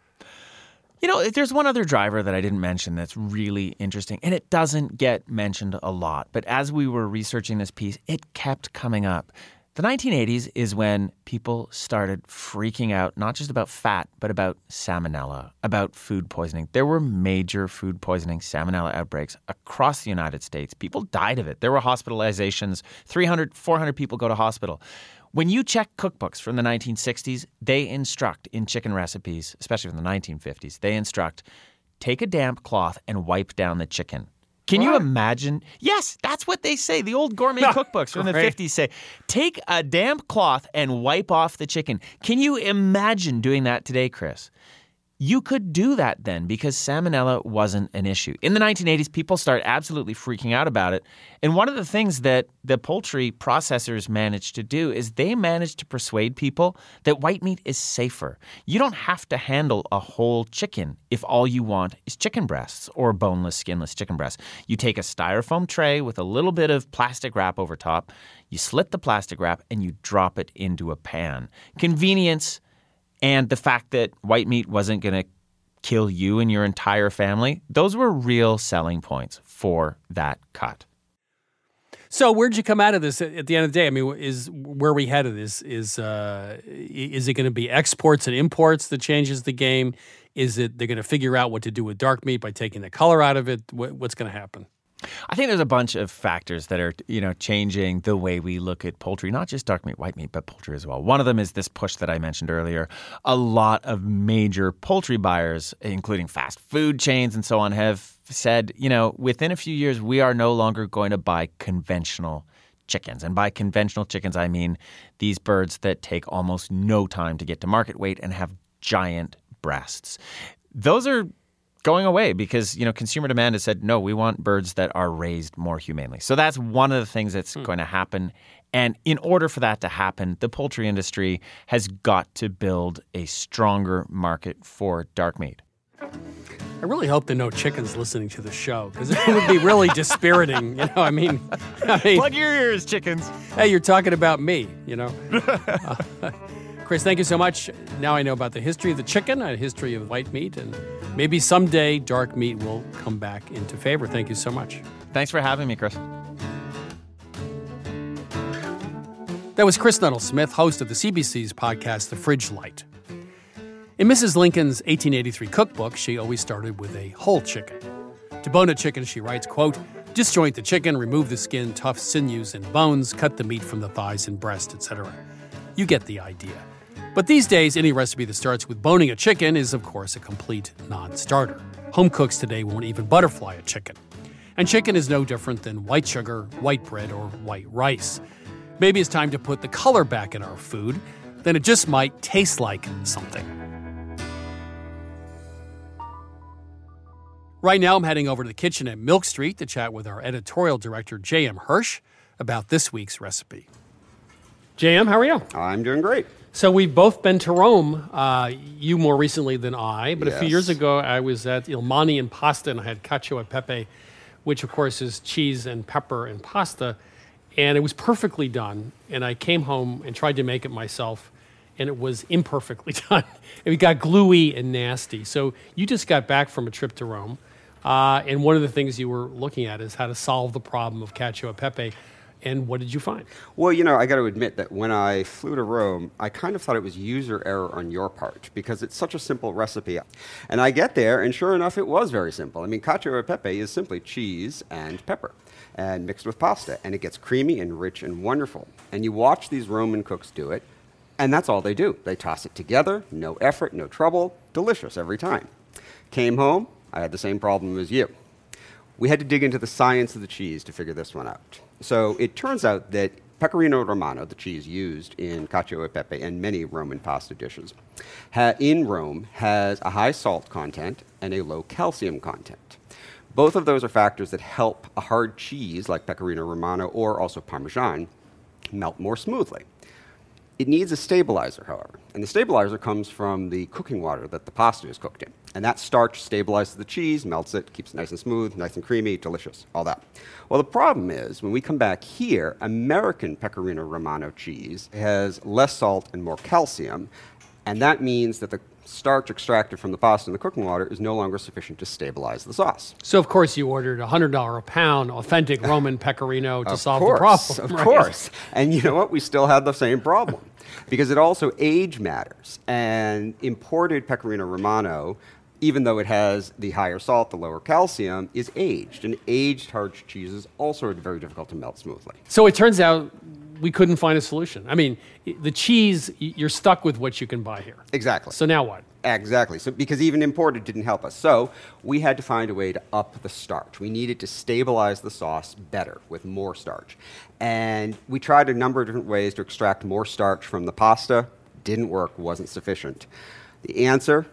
There's one other driver that I didn't mention that's really interesting, and it doesn't get mentioned a lot. But as we were researching this piece, it kept coming up. The 1980s is when people started freaking out, not just about fat, but about salmonella, about food poisoning. There were major food poisoning salmonella outbreaks across the United States. People died of it. There were hospitalizations. 300, 400 people go to hospital. When you check cookbooks from the 1960s, they instruct in chicken recipes, especially from the 1950s, they instruct, take a damp cloth and wipe down the chicken. Can you imagine? Yes, that's what they say. The old gourmet cookbooks from the 50s say, take a damp cloth and wipe off the chicken. Can you imagine doing that today, Chris? You could do that then because salmonella wasn't an issue. In the 1980s, people start absolutely freaking out about it. And one of the things that the poultry processors managed to do is they managed to persuade people that white meat is safer. You don't have to handle a whole chicken if all you want is chicken breasts or boneless, skinless chicken breasts. You take a styrofoam tray with a little bit of plastic wrap over top, you slit the plastic wrap, and you drop it into a pan. Convenience. And the fact that white meat wasn't going to kill you and your entire family, those were real selling points for that cut. So where'd you come out of this at the end of the day? I mean, is where we headed is it going to be exports and imports that changes the game? Is it they're going to figure out what to do with dark meat by taking the color out of it? What's going to happen? I think there's a bunch of factors that are, changing the way we look at poultry, not just dark meat, white meat, but poultry as well. One of them is this push that I mentioned earlier. A lot of major poultry buyers, including fast food chains and so on, have said, within a few years, we are no longer going to buy conventional chickens. And by conventional chickens, I mean these birds that take almost no time to get to market weight and have giant breasts. Those are going away because, consumer demand has said, no, we want birds that are raised more humanely. So that's one of the things that's going to happen. And in order for that to happen, the poultry industry has got to build a stronger market for dark meat. I really hope there are no chickens listening to the show because it would be really dispiriting. I mean, plug your ears, chickens. Hey, you're talking about me, Chris, thank you so much. Now I know about the history of the chicken, a history of white meat, and maybe someday dark meat will come back into favor. Thank you so much. Thanks for having me, Chris. That was Chris Nuttall-Smith, host of the CBC's podcast, The Fridge Light. In Mrs. Lincoln's 1883 cookbook, she always started with a whole chicken. To bone a chicken, she writes, quote, disjoint the chicken, remove the skin, tough sinews and bones, cut the meat from the thighs and breast, etc. You get the idea. But these days, any recipe that starts with boning a chicken is, of course, a complete non-starter. Home cooks today won't even butterfly a chicken. And chicken is no different than white sugar, white bread, or white rice. Maybe it's time to put the color back in our food, then it just might taste like something. Right now, I'm heading over to the kitchen at Milk Street to chat with our editorial director, J.M. Hirsch, about this week's recipe. J.M., how are you? I'm doing great. So we've both been to Rome, you more recently than I, but Yes. A few years ago I was at Il Mani in Pasta and I had cacio e pepe, which of course is cheese and pepper and pasta, and it was perfectly done. And I came home and tried to make it myself, and it was imperfectly done. It got gluey and nasty. So you just got back from a trip to Rome, and one of the things you were looking at is how to solve the problem of cacio e pepe. And what did you find? Well, I got to admit that when I flew to Rome, I kind of thought it was user error on your part because it's such a simple recipe. And I get there, and sure enough, it was very simple. I mean, cacio e pepe is simply cheese and pepper and mixed with pasta, and it gets creamy and rich and wonderful. And you watch these Roman cooks do it, and that's all they do. They toss it together, no effort, no trouble, delicious every time. Came home, I had the same problem as you. We had to dig into the science of the cheese to figure this one out. So it turns out that Pecorino Romano, the cheese used in cacio e pepe and many Roman pasta dishes, in Rome has a high salt content and a low calcium content. Both of those are factors that help a hard cheese like Pecorino Romano or also Parmesan melt more smoothly. It needs a stabilizer, however, and the stabilizer comes from the cooking water that the pasta is cooked in. And that starch stabilizes the cheese, melts it, keeps it nice and smooth, nice and creamy, delicious, all that. Well, the problem is, when we come back here, American Pecorino Romano cheese has less salt and more calcium, and that means that the starch extracted from the pasta in the cooking water is no longer sufficient to stabilize the sauce. So, of course, you ordered $100 a pound authentic Roman pecorino to solve the problem. Of course. And you know what? We still had the same problem because it also age matters. And imported Pecorino Romano, even though it has the higher salt, the lower calcium, is aged. And aged hard cheeses also are very difficult to melt smoothly. So it turns out we couldn't find a solution. I mean, the cheese, you're stuck with what you can buy here. Exactly. So now what? Exactly. So because even imported didn't help us. So we had to find a way to up the starch. We needed to stabilize the sauce better with more starch. And we tried a number of different ways to extract more starch from the pasta. Didn't work, wasn't sufficient. The answer,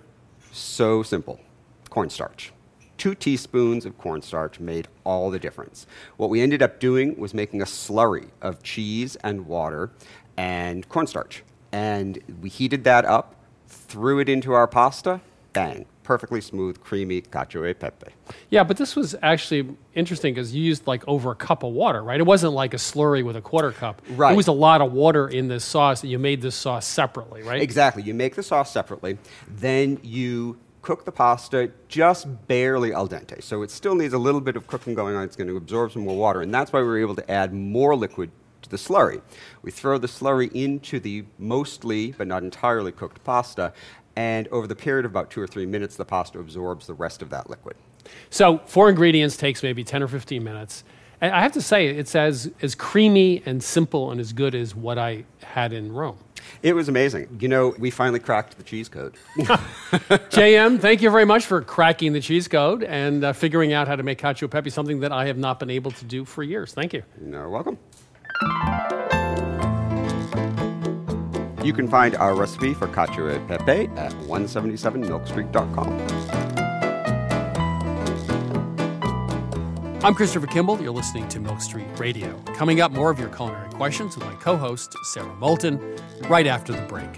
so simple. Cornstarch. 2 teaspoons of cornstarch made all the difference. What we ended up doing was making a slurry of cheese and water and cornstarch. And we heated that up, threw it into our pasta, bang, perfectly smooth, creamy cacio e pepe. Yeah, but this was actually interesting because you used like over a cup of water, right? It wasn't like a slurry with a quarter cup. Right. There was a lot of water in this sauce, and you made this sauce separately, right? Exactly. You make the sauce separately, then you cook the pasta just barely al dente. So it still needs a little bit of cooking going on. It's going to absorb some more water, and that's why we were able to add more liquid to the slurry. We throw the slurry into the mostly, but not entirely cooked pasta, and over the period of about 2 or 3 minutes, the pasta absorbs the rest of that liquid. So 4 ingredients takes maybe 10 or 15 minutes. And I have to say, it's as creamy and simple and as good as what I had in Rome. It was amazing. You know, we finally cracked the cheese code. JM, thank you very much for cracking the cheese code and figuring out how to make cacio e pepe, something that I have not been able to do for years. Thank you. You're welcome. You can find our recipe for cacio e pepe at 177milkstreet.com. I'm Christopher Kimball. You're listening to Milk Street Radio. Coming up, more of your culinary questions with my co-host, Sarah Moulton, right after the break.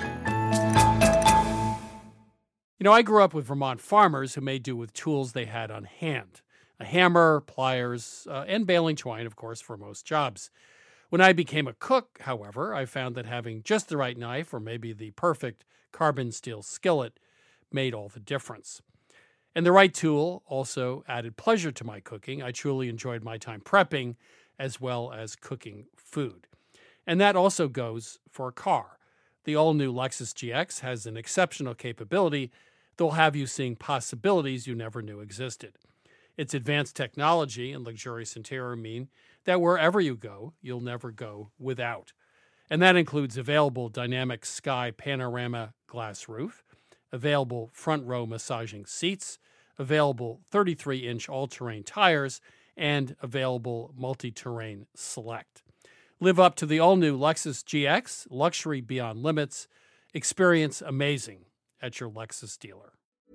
You know, I grew up with Vermont farmers who made do with tools they had on hand. A hammer, pliers, and baling twine, of course, for most jobs. When I became a cook, however, I found that having just the right knife or maybe the perfect carbon steel skillet made all the difference. And the right tool also added pleasure to my cooking. I truly enjoyed my time prepping as well as cooking food. And that also goes for a car. The all-new Lexus GX has an exceptional capability that will have you seeing possibilities you never knew existed. Its advanced technology and luxurious interior mean that wherever you go, you'll never go without. And that includes available dynamic sky panorama glass roof, available front row massaging seats, available 33-inch all-terrain tires, and available multi-terrain select. Live up to the all-new Lexus GX, luxury beyond limits. Experience amazing at your Lexus dealer.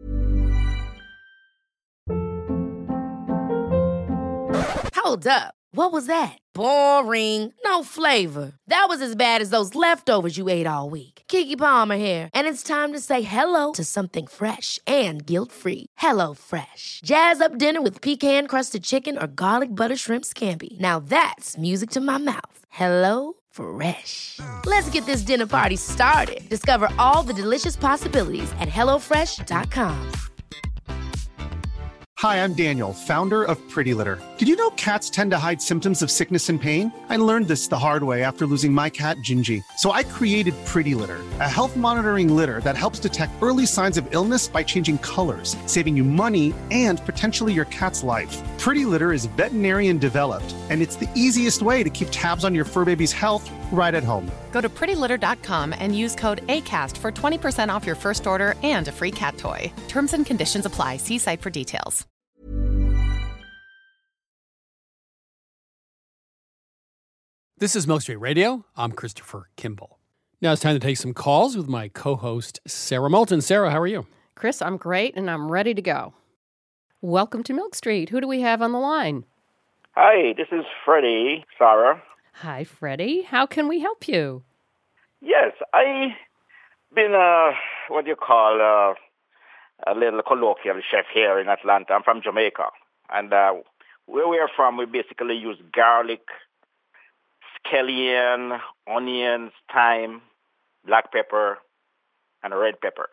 Hold up. What was that? Boring. No flavor. That was as bad as those leftovers you ate all week. Keke Palmer here, and it's time to say hello to something fresh and guilt-free. Hello Fresh. Jazz up dinner with pecan-crusted chicken or garlic butter shrimp scampi. Now that's music to my mouth. Hello Fresh. Let's get this dinner party started. Discover all the delicious possibilities at hellofresh.com. Hi, I'm Daniel, founder of Pretty Litter. Did you know cats tend to hide symptoms of sickness and pain? I learned this the hard way after losing my cat, Gingy. So I created Pretty Litter, a health monitoring litter that helps detect early signs of illness by changing colors, saving you money and potentially your cat's life. Pretty Litter is veterinarian developed, and it's the easiest way to keep tabs on your fur baby's health right at home. Go to prettylitter.com and use code ACAST for 20% off your first order and a free cat toy. Terms and conditions apply. See site for details. This is Milk Street Radio. I'm Christopher Kimball. Now it's time to take some calls with my co-host, Sarah Moulton. Sarah, how are you? Chris, I'm great, and I'm ready to go. Welcome to Milk Street. Who do we have on the line? Hi, this is Freddie, Sarah. Hi, Freddie. How can we help you? Yes, I've been, a little colloquial chef here in Atlanta. I'm from Jamaica. And where we are from, we basically use garlic, scallion, onions, thyme, black pepper, and red pepper.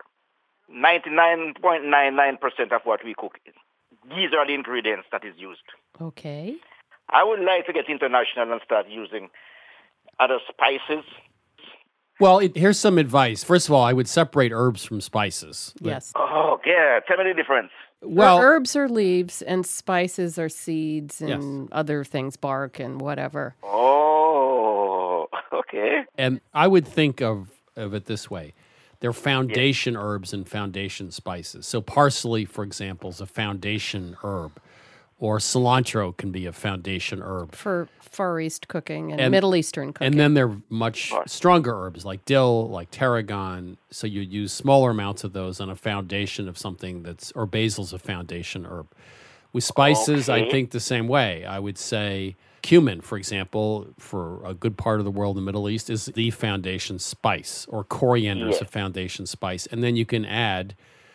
99.99% of what we cook, these are the ingredients that is used. Okay. I would like to get international and start using other spices. Well, here's some advice. First of all, I would separate herbs from spices. Yes. Oh, yeah. Tell me the difference. Well, herbs are leaves and spices are seeds and other things, bark and whatever. Oh, okay. And I would think of it this way. They're foundation herbs and foundation spices. So parsley, for example, is a foundation herb. Or cilantro can be a foundation herb. For Far East cooking and Middle Eastern cooking. And then there are much stronger herbs like dill, like tarragon. So you use smaller amounts of those on a foundation of something or basil's a foundation herb. With spices, I think the same way. I would say cumin, for example, for a good part of the world in the Middle East, is the foundation spice. Or coriander is a foundation spice. And then you can add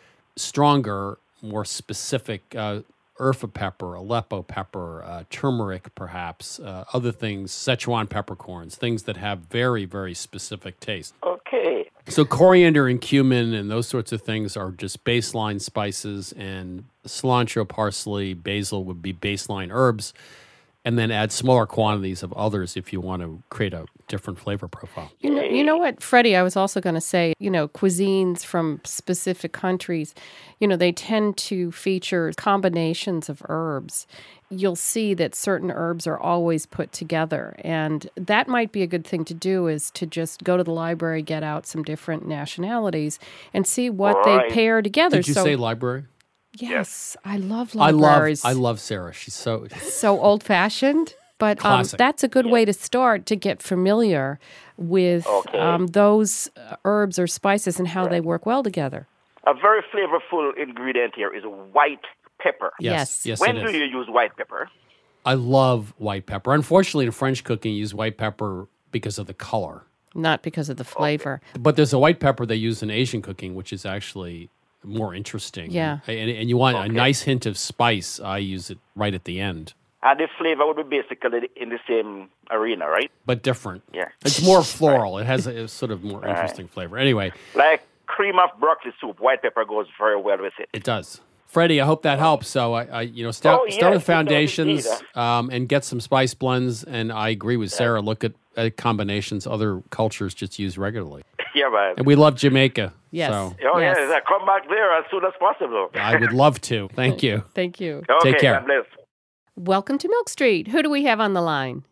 stronger, more specific Urfa pepper, Aleppo pepper, turmeric perhaps, other things, Szechuan peppercorns, things that have very, very specific taste. Okay. So coriander and cumin and those sorts of things are just baseline spices, and cilantro, parsley, basil would be baseline herbs, and then add smaller quantities of others if you want to create a different flavor profile. You know what, Freddie, I was also going to say, cuisines from specific countries, they tend to feature combinations of herbs. You'll see that certain herbs are always put together. And that might be a good thing to do, is to just go to the library, get out some different nationalities, and see what they pair together. Did you say library? Yes, I love libraries. I love Sarah. She's so old-fashioned, but that's a good way to start to get familiar with those herbs or spices and how they work well together. A very flavorful ingredient here is white pepper. Yes, when do you use white pepper? I love white pepper. Unfortunately, in French cooking, you use white pepper because of the color, not because of the flavor. But there's a white pepper they use in Asian cooking, which is actually more interesting. Yeah. And you want a nice hint of spice. I use it right at the end. And the flavor would be basically in the same arena, right? But different. Yeah. It's more floral. It has a sort of more interesting flavor. Anyway. Like cream of broccoli soup, white pepper goes very well with it. It does. Freddie, I hope that helps. So start with foundations and get some spice blends. And I agree with Sarah. Look at combinations other cultures just use regularly. Yeah, man. And we love Jamaica. Yes. So Oh, yes. Come back there as soon as possible. I would love to. Thank you. Thank you. Okay, Take care. God bless. Welcome to Milk Street. Who do we have on the line?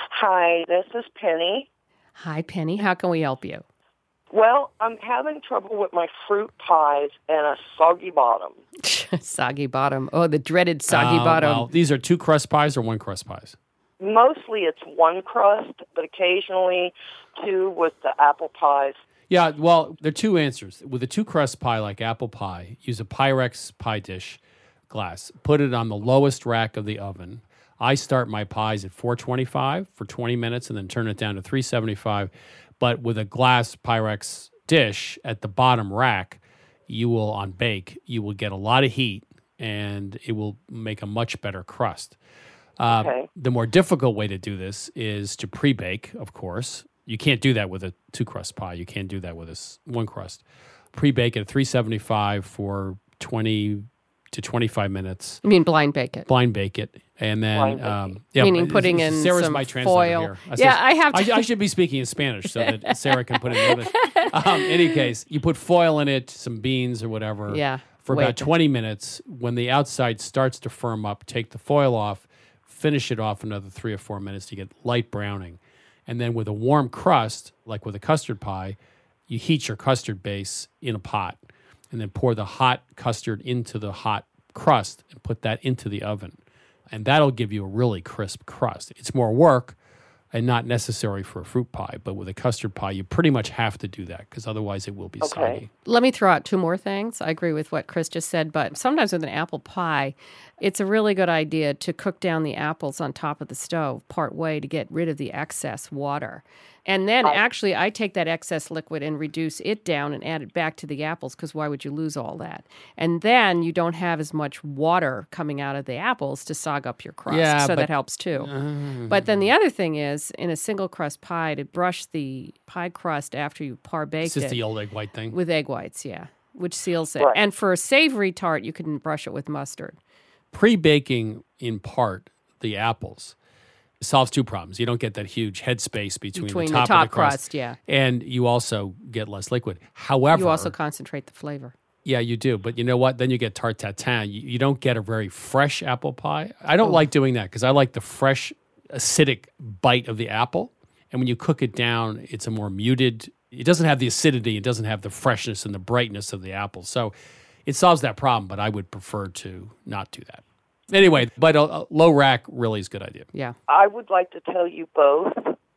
Hi, this is Penny. Hi, Penny. How can we help you? Well, I'm having trouble with my fruit pies and a soggy bottom. Soggy bottom. Oh, the dreaded soggy bottom. Well, these are 2 crust pies or 1 crust pies? Mostly it's 1 crust, but occasionally 2 with the apple pies. Yeah, well, there are 2 answers. With a 2 crust pie like apple pie, use a Pyrex pie dish glass. Put it on the lowest rack of the oven. I start my pies at 425 for 20 minutes and then turn it down to 375. But with a glass Pyrex dish at the bottom rack, you will, on bake, you will get a lot of heat and it will make a much better crust. Okay. The more difficult way to do this is to pre-bake, of course. You can't do that with a 2 crust pie. You can't do that with a 1 crust. Pre-bake at 375 for 20 to 25 minutes. You mean blind bake it? Blind bake it. And then, meaning putting in Sarah's some my translator foil. here. I have to. I should be speaking in Spanish so that Sarah can put it in English. Any case, you put foil in it, some beans or whatever. Yeah. For about 20 minutes. When the outside starts to firm up, take the foil off, finish it off another 3 or 4 minutes to get light browning. And then with a warm crust, like with a custard pie, you heat your custard base in a pot and then pour the hot custard into the hot crust and put that into the oven. And that'll give you a really crisp crust. It's more work and not necessary for a fruit pie. But with a custard pie, you pretty much have to do that because otherwise it will be soggy. Let me throw out 2 more things. I agree with what Chris just said, but sometimes with an apple pie, it's a really good idea to cook down the apples on top of the stove part way to get rid of the excess water. And then actually I take that excess liquid and reduce it down and add it back to the apples because why would you lose all that? And then you don't have as much water coming out of the apples to sog up your crust. So that helps too. But then the other thing is in a single crust pie to brush the pie crust after you baked It's just the old egg white thing. with egg whites, which seals it. Right. And for a savory tart, you can brush it with mustard. Pre-baking, in part, the apples solves 2 problems. You don't get that huge headspace between the top of the crust. And you also get less liquid. However, you also concentrate the flavor. Yeah, you do. But you know what? Then you get tarte tatin. You don't get a very fresh apple pie. I don't like doing that because I like the fresh, acidic bite of the apple. And when you cook it down, it's a more muted. It doesn't have the acidity. It doesn't have the freshness and the brightness of the apple. So it solves that problem, but I would prefer to not do that. Anyway, but a low rack really is a good idea. Yeah. I would like to tell you both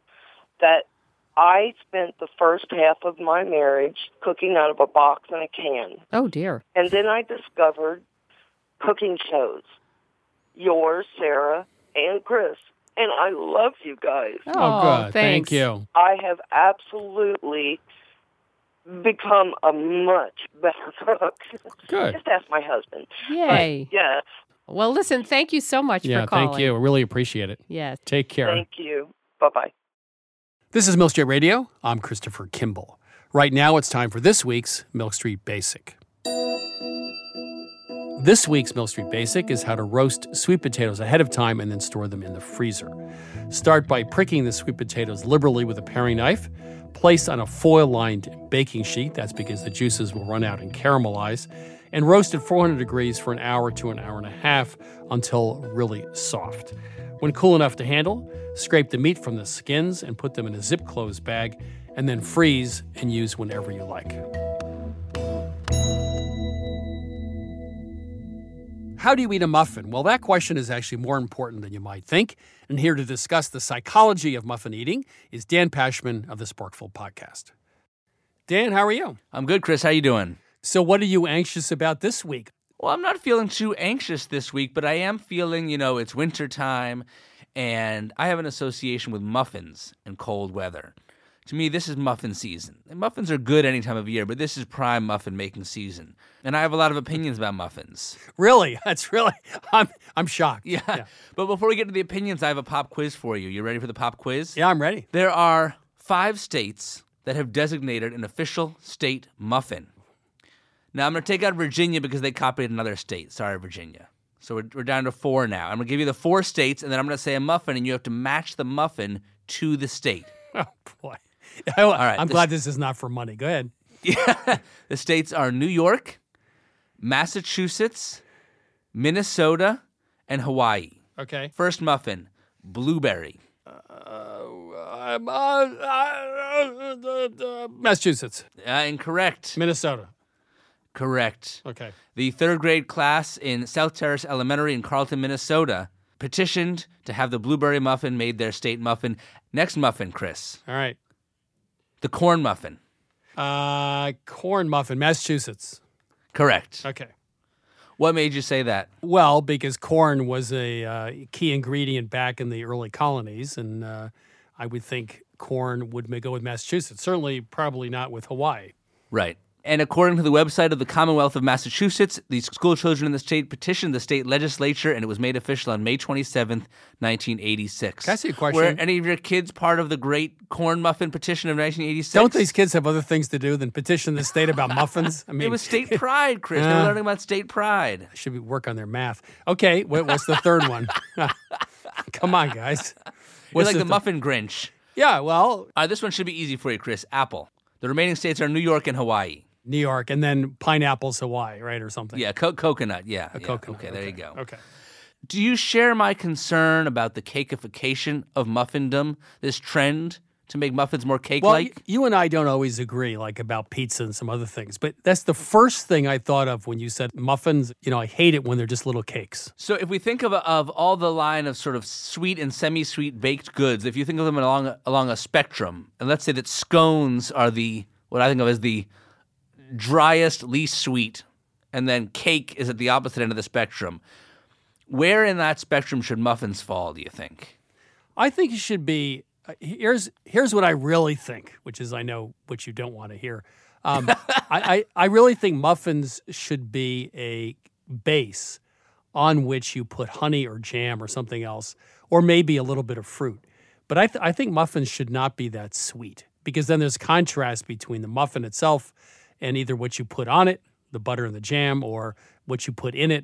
that I spent the first half of my marriage cooking out of a box and a can. Oh, dear. And then I discovered cooking shows. Yours, Sarah, and Chris. And I love you guys. Oh, good. Thanks. Thank you. I have absolutely become a much better cook. Good. Just ask my husband. Yay. But, yeah. Well, listen, thank you so much for calling. Thank you. I really appreciate it. Yes. Take care. Thank you. Bye-bye. This is Milk Street Radio. I'm Christopher Kimball. Right now, it's time for this week's Milk Street Basic. This week's Milk Street Basic is how to roast sweet potatoes ahead of time and then store them in the freezer. Start by pricking the sweet potatoes liberally with a paring knife. Place on a foil-lined baking sheet. That's because the juices will run out and caramelize. And roast at 400 degrees for an hour to an hour and a half until really soft. When cool enough to handle, scrape the meat from the skins and put them in a zip-closed bag, and then freeze and use whenever you like. How do you eat a muffin? Well, that question is actually more important than you might think. And here to discuss the psychology of muffin eating is Dan Pashman of the Sporkful Podcast. Dan, how are you? I'm good, Chris. How you doing? So what are you anxious about this week? Well, I'm not feeling too anxious this week, but I am feeling, it's winter time, and I have an association with muffins and cold weather. To me, this is muffin season. And muffins are good any time of year, but this is prime muffin making season. And I have a lot of opinions about muffins. Really? That's really... I'm shocked. Yeah. But before we get to the opinions, I have a pop quiz for you. You ready for the pop quiz? Yeah, I'm ready. There are 5 states that have designated an official state muffin. Now, I'm going to take out Virginia because they copied another state. Sorry, Virginia. So we're down to 4 now. I'm going to give you the 4 states, and then I'm going to say a muffin, and you have to match the muffin to the state. Oh, boy. All right. I'm glad this is not for money. Go ahead. Yeah. The states are New York, Massachusetts, Minnesota, and Hawaii. Okay. First muffin, blueberry. Massachusetts. Incorrect. Minnesota. Correct. Okay. The third grade class in South Terrace Elementary in Carlton, Minnesota, petitioned to have the blueberry muffin made their state muffin. Next muffin, Chris. All right. The corn muffin. Corn muffin, Massachusetts. Correct. Okay. What made you say that? Well, because corn was a key ingredient back in the early colonies, and I would think corn would go with Massachusetts. Certainly, probably not with Hawaii. Right. And according to the website of the Commonwealth of Massachusetts, the school children in the state petitioned the state legislature, and it was made official on May 27th, 1986. Can I ask you a question? Were any of your kids part of the great corn muffin petition of 1986? Don't these kids have other things to do than petition the state about muffins? I mean, it was state pride, Chris. They were learning about state pride. I should work on their math. Okay, what's the third one? Come on, guys. You're like the muffin Grinch. Yeah, well. This one should be easy for you, Chris. Apple. The remaining states are New York and Hawaii. New York, and then pineapples, Hawaii, right, or something? Yeah, coconut, yeah. Coconut. Okay, there you go. Okay. Do you share my concern about the cakeification of muffindom, this trend to make muffins more cake-like? Well, you and I don't always agree, like about pizza and some other things, but that's the first thing I thought of when you said muffins. I hate it when they're just little cakes. So if we think of all the line of sort of sweet and semi-sweet baked goods, if you think of them along a spectrum, and let's say that scones are what I think of as the driest, least sweet, and then cake is at the opposite end of the spectrum. Where in that spectrum should muffins fall, do you think? I think it should be, here's what I really think, which is I know what you don't want to hear. I really think muffins should be a base on which you put honey or jam or something else, or maybe a little bit of fruit. But I think muffins should not be that sweet, because then there's contrast between the muffin itself and either what you put on it, the butter and the jam, or what you put in it,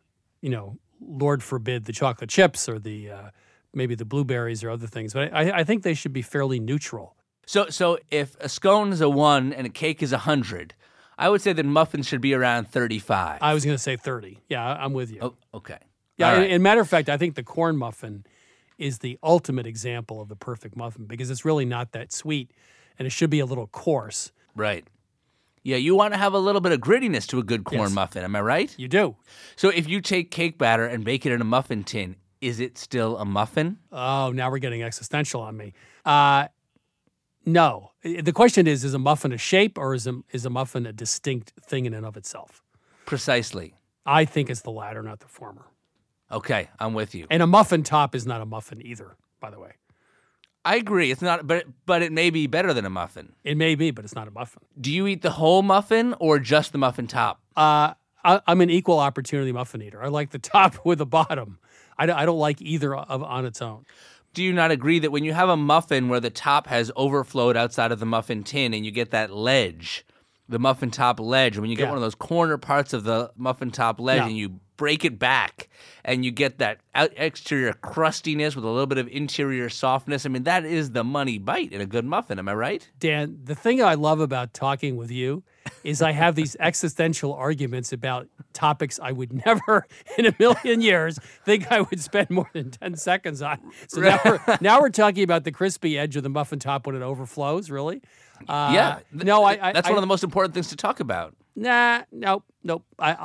Lord forbid the chocolate chips or the maybe the blueberries or other things. But I think they should be fairly neutral. So if a scone is a 1 and a cake is 100, I would say that muffins should be around 35. I was going to say 30. Yeah, I'm with you. Oh, okay. Yeah, and matter of fact, I think the corn muffin is the ultimate example of the perfect muffin because it's really not that sweet, and it should be a little coarse. Right. Yeah, you want to have a little bit of grittiness to a good corn muffin, am I right? You do. So if you take cake batter and bake it in a muffin tin, is it still a muffin? Oh, now we're getting existential on me. No. The question is a muffin a shape or is a muffin a distinct thing in and of itself? Precisely. I think it's the latter, not the former. Okay, I'm with you. And a muffin top is not a muffin either, by the way. I agree. It's not, but it may be better than a muffin. It may be, but it's not a muffin. Do you eat the whole muffin or just the muffin top? I'm an equal opportunity muffin eater. I like the top with the bottom. I don't like either on its own. Do you not agree that when you have a muffin where the top has overflowed outside of the muffin tin and you get that ledge, the muffin top ledge, when you get one of those corner parts of the muffin top ledge and you break it back and you get that exterior crustiness with a little bit of interior softness, I mean, that is the money bite in a good muffin. Am I right? Dan, the thing I love about talking with you is I have these existential arguments about topics I would never in a million years think I would spend more than 10 seconds on. So now we're talking about the crispy edge of the muffin top when it overflows, really? Yeah. No, that's one of the most important things to talk about. Nah, nope. Nope.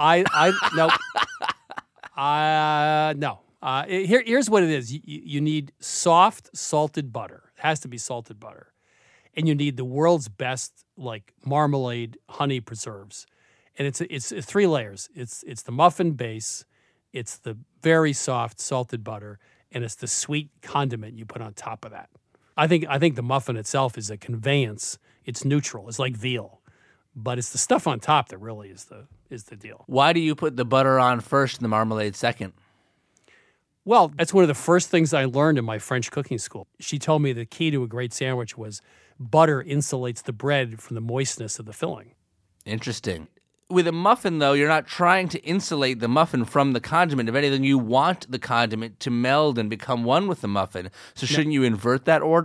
No. Here's what it is. You need soft, salted butter. It has to be salted butter. And you need the world's best, like, marmalade honey preserves. And it's 3 layers. It's the muffin base, it's the very soft salted butter, and it's the sweet condiment you put on top of that. I think the muffin itself is a conveyance. It's neutral. It's like veal. But it's the stuff on top that really is the deal. Why do you put the butter on first and the marmalade second? Well, that's one of the first things I learned in my French cooking school. She told me the key to a great sandwich was butter insulates the bread from the moistness of the filling. Interesting. With a muffin, though, you're not trying to insulate the muffin from the condiment. If anything, you want the condiment to meld and become one with the muffin. So shouldn't you invert that order?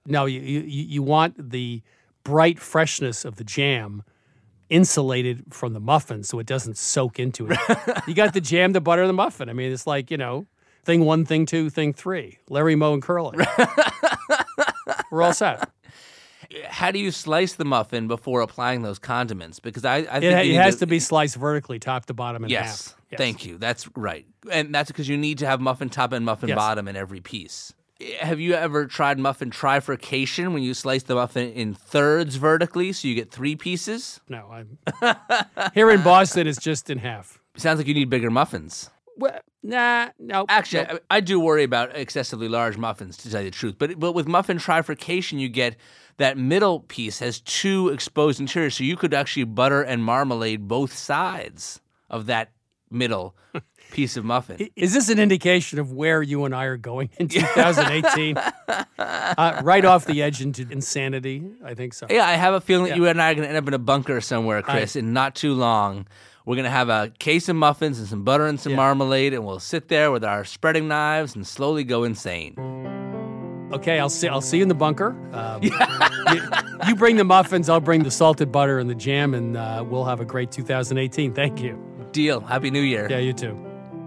No, you want the bright freshness of the jam insulated from the muffin so it doesn't soak into it. You got the jam to butter the muffin. I mean, it's like, thing 1, thing 2, thing 3. Larry, Moe, and Curly. We're all set. How do you slice the muffin before applying those condiments? Because I think it has to be sliced vertically, top to bottom in half. Yes, thank you. That's right. And that's because you need to have muffin top and muffin bottom in every piece. Have you ever tried muffin trifurcation when you slice the muffin in thirds vertically so you get 3 pieces? No. Here in Boston, it's just in half. Sounds like you need bigger muffins. Well, no. Actually, I do worry about excessively large muffins, to tell you the truth. But with muffin trifurcation, you get that middle piece has 2 exposed interiors, so you could actually butter and marmalade both sides of that middle piece of muffin. Is this an indication of where you and I are going in 2018? Right off the edge into insanity? I think so. Yeah, I have a feeling that you and I are going to end up in a bunker somewhere, Chris, in not too long. We're going to have a case of muffins and some butter and some marmalade, and we'll sit there with our spreading knives and slowly go insane. Okay, I'll see you in the bunker. You bring the muffins, I'll bring the salted butter and the jam, and we'll have a great 2018. Thank you. Deal. Happy New Year. Yeah, you too.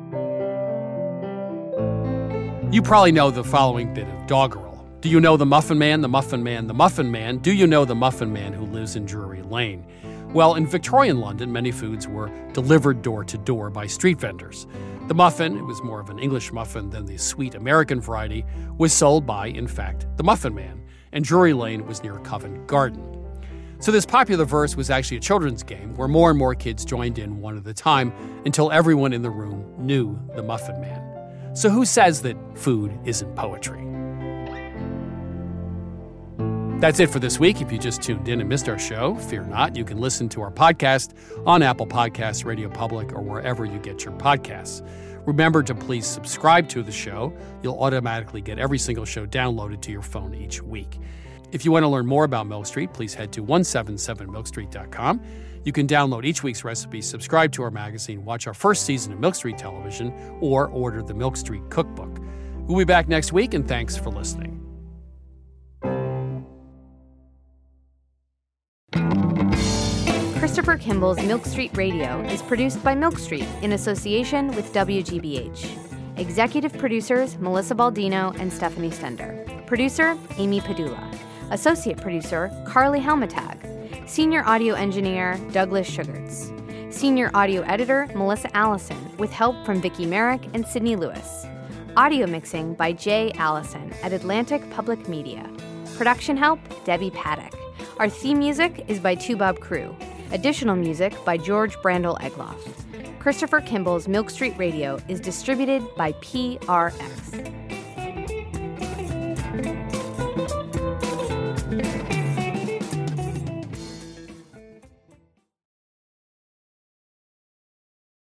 You probably know the following bit of doggerel. Do you know the Muffin Man, the Muffin Man, the Muffin Man? Do you know the Muffin Man who lives in Drury Lane? Well, in Victorian London, many foods were delivered door to door by street vendors. The muffin, it was more of an English muffin than the sweet American variety, was sold by, in fact, the Muffin Man, and Drury Lane was near Covent Garden. So this popular verse was actually a children's game where more and more kids joined in one at a time until everyone in the room knew the Muffin Man. So who says that food isn't poetry? That's it for this week. If you just tuned in and missed our show, fear not. You can listen to our podcast on Apple Podcasts, Radio Public, or wherever you get your podcasts. Remember to please subscribe to the show. You'll automatically get every single show downloaded to your phone each week. If you want to learn more about Milk Street, please head to 177milkstreet.com. You can download each week's recipe, subscribe to our magazine, watch our first season of Milk Street Television, or order the Milk Street Cookbook. We'll be back next week, and thanks for listening. Christopher Kimball's Milk Street Radio is produced by Milk Street in association with WGBH. Executive producers Melissa Baldino and Stephanie Stender. Producer Amy Padula. Associate producer Carly Helmetag. Senior audio engineer Douglas Sugarts. Senior audio editor Melissa Allison with help from Vicki Merrick and Sydney Lewis. Audio mixing by Jay Allison at Atlantic Public Media. Production help Debbie Paddock. Our theme music is by Two Bob Crew. Additional music by George Brandel Egloff. Christopher Kimball's Milk Street Radio is distributed by PRX.